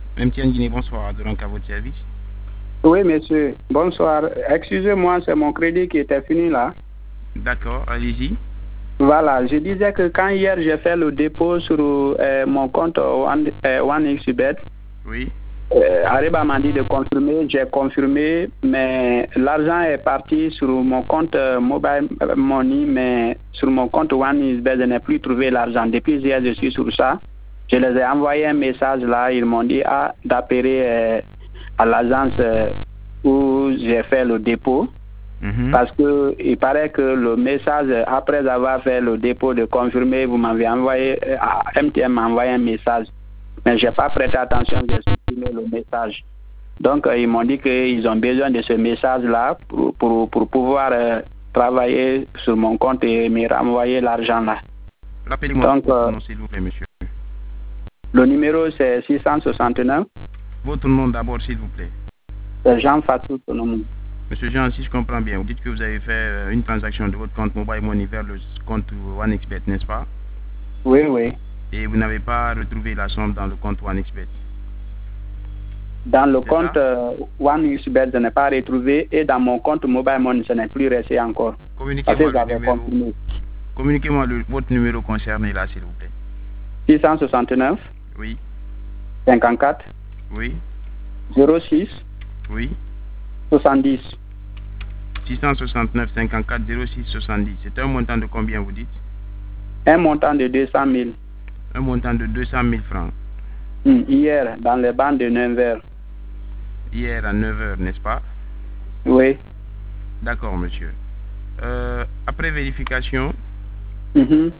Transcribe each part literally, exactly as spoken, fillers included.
M T N Guinée, bonsoir, donc à votre service. Oui, monsieur. Bonsoir. Excusez-moi, c'est mon crédit qui était fini là. D'accord, allez-y. Voilà, je disais que quand hier j'ai fait le dépôt sur euh, mon compte One, euh, OneXBet, oui. euh, Ariba m'a dit de confirmer, j'ai confirmé, mais l'argent est parti sur mon compte euh, Mobile Money, mais sur mon compte OneXBet, je n'ai plus trouvé l'argent. Depuis hier, je suis sur ça. Je les ai envoyé un message là, ils m'ont dit ah, d'appeler euh, à l'agence euh, où j'ai fait le dépôt. Mm-hmm. Parce que il paraît que le message, après avoir fait le dépôt de confirmer, vous m'avez envoyé, M T N m'a envoyé un message. Mais je n'ai pas prêté attention, j'ai supprimé le message. Donc, euh, ils m'ont dit qu'ils ont besoin de ce message-là pour, pour, pour pouvoir euh, travailler sur mon compte et me renvoyer l'argent là. Rappelez-moi votre nom, s'il vous plaît, monsieur. Le numéro, c'est six cent soixante-neuf. Votre nom d'abord, s'il vous plaît. C'est Jean Fatou, ton nom. Monsieur Jean, si je comprends bien, vous dites que vous avez fait une transaction de votre compte Mobile Money vers le compte OneXBet, n'est-ce pas? Oui, oui. Et vous n'avez pas retrouvé la somme dans le compte OneXBet? Dans le compte euh, OneXBet, je n'ai pas retrouvé, et dans mon compte Mobile Money, ce n'est plus resté encore. Communiquez-moi le numéro, communiquez-moi le, votre numéro concerné là, s'il vous plaît. six cent soixante-neuf. Oui. cinquante-quatre. Oui. zéro six. Oui. soixante-dix. six cent soixante-neuf cinquante-quatre zéro six soixante-dix. C'est un montant de combien, vous dites? Un montant de deux cent mille. Un montant de deux cent mille francs. Mmh, hier, dans les bandes de neuf heures. Hier à neuf heures, n'est-ce pas? Oui. D'accord, monsieur. Euh, après vérification, mmh.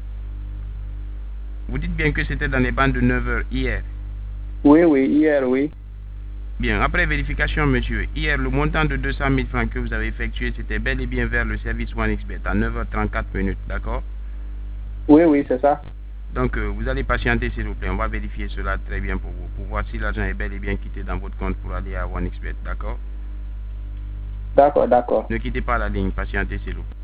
vous dites bien que c'était dans les bandes de neuf heures hier? Oui, oui, hier, oui. Bien, après vérification, monsieur, hier, le montant de deux cent mille francs que vous avez effectué, c'était bel et bien vers le service OneXBet à neuf heures trente-quatre minutes, d'accord? Oui, oui, c'est ça. Donc, euh, vous allez patienter, s'il vous plaît. On va vérifier cela très bien pour vous, pour voir si l'argent est bel et bien quitté dans votre compte pour aller à OneXBet, d'accord? D'accord, d'accord. Ne quittez pas la ligne, patientez, s'il vous plaît.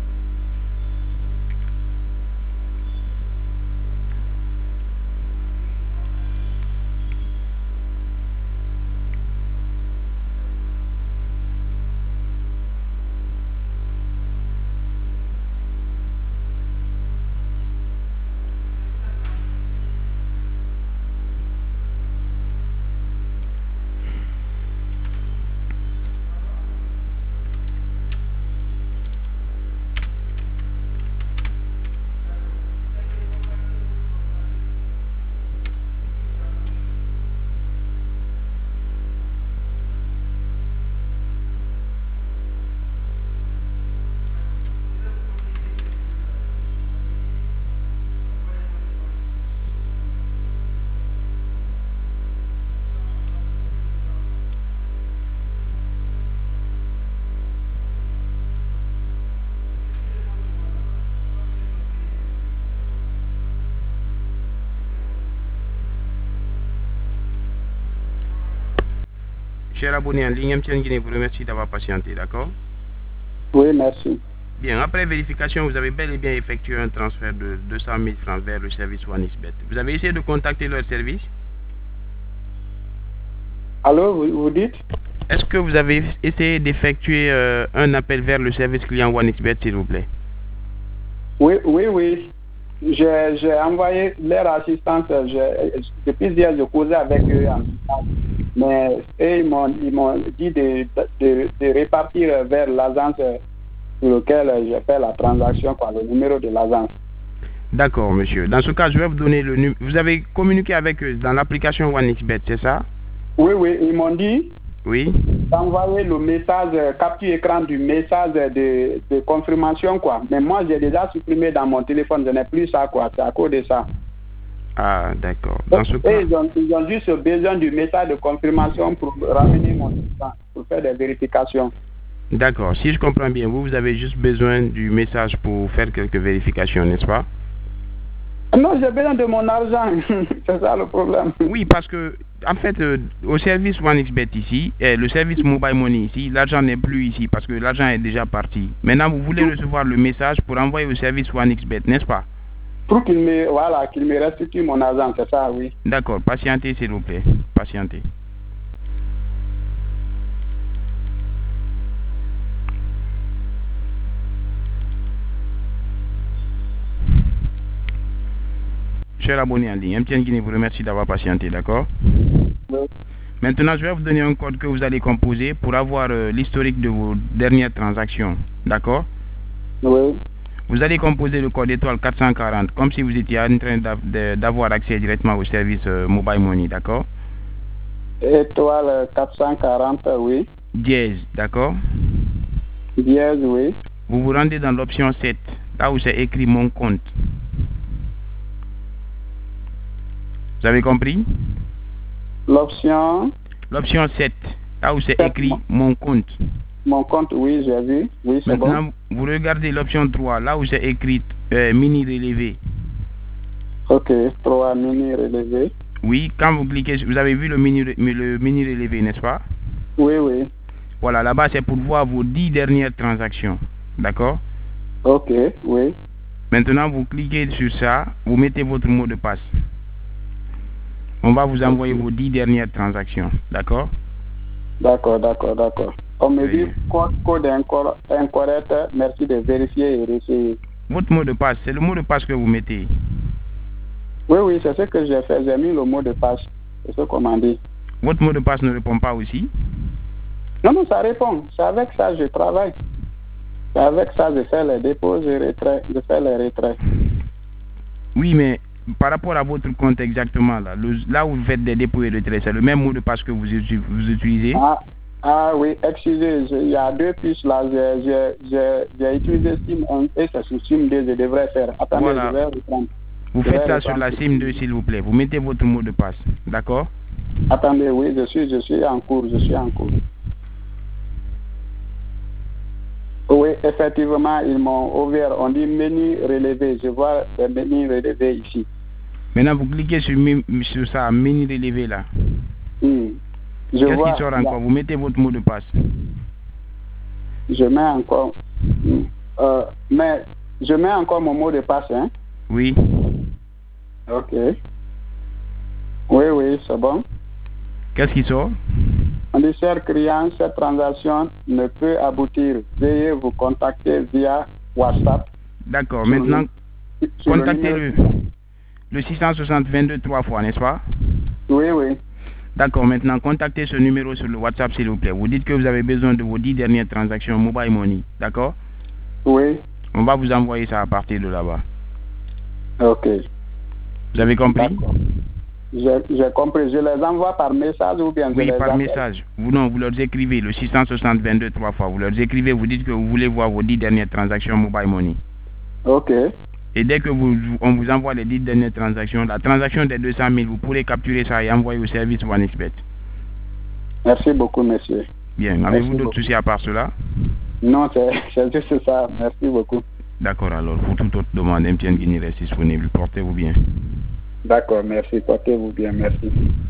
Cher abonné en ligne, M T N Guinée vous remercie d'avoir patienté, d'accord? Oui, merci. Bien, après vérification, vous avez bel et bien effectué un transfert de deux cent mille francs vers le service OneXBet. Vous avez essayé de contacter leur service? Allô, vous, vous dites? Est-ce que vous avez essayé d'effectuer euh, un appel vers le service client OneXBet, s'il vous plaît? Oui, oui, oui. J'ai envoyé leur assistance. Depuis hier, je causais avec eux. Mais eux, ils m'ont dit de, de, de répartir vers l'agence sur laquelle j'ai fait la transaction, quoi, le numéro de l'agence. D'accord, monsieur. Dans ce cas, je vais vous donner le numéro. Vous avez communiqué avec eux dans l'application OneXBet, c'est ça? Oui, oui. Ils m'ont dit oui. d'envoyer le message, capture écran du message de, de confirmation, quoi. Mais moi, j'ai déjà supprimé dans mon téléphone. Je n'ai plus ça, quoi. C'est à cause de ça. Ah, d'accord. Dans ce cas... ils, ont, ils ont juste besoin du message de confirmation pour ramener mon téléphone, pour faire des vérifications. D'accord. Si je comprends bien, vous, vous avez juste besoin du message pour faire quelques vérifications, n'est-ce pas? Non, j'ai besoin de mon argent. C'est ça le problème. Oui, parce que, en fait, euh, au service OneXBet ici, eh, le service Mobile Money ici, l'argent n'est plus ici parce que l'argent est déjà parti. Maintenant, vous voulez recevoir le message pour envoyer au service OneXBet, n'est-ce pas? Pour qu'il me, voilà, qu'il me restitue mon argent, c'est ça, oui. D'accord, patientez s'il vous plaît, patientez. Cher abonné en ligne, M T N Guinée vous remercie d'avoir patienté, d'accord? Oui. Maintenant, je vais vous donner un code que vous allez composer pour avoir euh, l'historique de vos dernières transactions, d'accord? Oui. Vous allez composer le code étoile quatre cent quarante, comme si vous étiez en train d'avoir accès directement au service euh, Mobile Money, d'accord? Étoile quatre cent quarante, oui. Dièse, d'accord? Dièse, oui. Vous vous rendez dans l'option sept, là où c'est écrit mon compte. Vous avez compris? L'option L'option sept, là où c'est écrit mon compte. Mon compte, oui, j'ai vu. Oui, c'est bon. Maintenant, vous regardez l'option trois, là où c'est écrit euh, mini relevé. Ok, trois mini relevé. Oui, quand vous cliquez, vous avez vu le mini, le mini relevé, n'est-ce pas? Oui, oui. Voilà, là-bas, c'est pour voir vos dix dernières transactions. D'accord? Ok, oui. Maintenant, vous cliquez sur ça, vous mettez votre mot de passe. On va vous envoyer okay. vos dix dernières transactions. D'accord? D'accord, d'accord, d'accord. On me dit code, code incorrect, merci de vérifier et réessayer. Votre mot de passe, c'est le mot de passe que vous mettez. Oui, oui, c'est ce que j'ai fait. J'ai mis le mot de passe. C'est ce qu'on m'a dit. Votre mot de passe ne répond pas aussi? Non, non, ça répond. C'est avec ça que je travaille. C'est avec ça que je fais les dépôts, je, retrait, je fais les retraits. Oui, mais par rapport à votre compte exactement, là, le, là où vous faites des dépôts et retraits, c'est le même mot de passe que vous, vous utilisez? Ah, ah oui, excusez, il y a deux puces là. J'ai utilisé SIM un et c'est sur SIM deux, je devrais faire. Attendez, voilà. je vais reprendre. Vous je faites ça sur la SIM deux, s'il vous plaît. Vous mettez votre mot de passe. D'accord? Attendez, oui, je suis, je suis en cours, je suis en cours. Oui, effectivement, ils m'ont ouvert. On dit menu relevé. Je vois le menu relevé ici. Maintenant, vous cliquez sur, sur ça, menu relevé là. Hmm. Qu'est-ce qui sort encore? Vous mettez votre mot de passe. Je mets encore. Euh, mais je mets encore mon mot de passe, hein? Oui. Ok. Oui, oui, c'est bon. Qu'est-ce qui sort? On dit, cher client, cette transaction ne peut aboutir. Veuillez vous contacter via WhatsApp. D'accord. Maintenant, le, contactez-le. Le, le six cent soixante vingt-deux trois fois, n'est-ce pas? Oui, oui. D'accord. Maintenant, contactez ce numéro sur le WhatsApp, s'il vous plaît. Vous dites que vous avez besoin de vos dix dernières transactions Mobile Money. D'accord? Oui. On va vous envoyer ça à partir de là-bas. Ok. Vous avez compris? J'ai compris. Je les envoie par message ou bien je Oui, les par appelle. message. Vous non, vous leur écrivez le six cent soixante vingt-deux trois fois. Vous leur écrivez, vous dites que vous voulez voir vos dix dernières transactions Mobile Money. Ok. Et dès que vous, on vous envoie les dix dernières transactions, la transaction des deux cent mille, vous pourrez capturer ça et envoyer au service OneXBet. Merci beaucoup, monsieur. Bien. Avez-vous d'autres soucis à part cela? Non, c'est juste ça. Merci beaucoup. D'accord, alors. Pour toute autre demande, M T N Guinée reste disponible. Portez-vous bien. D'accord, merci. Portez-vous bien. Merci.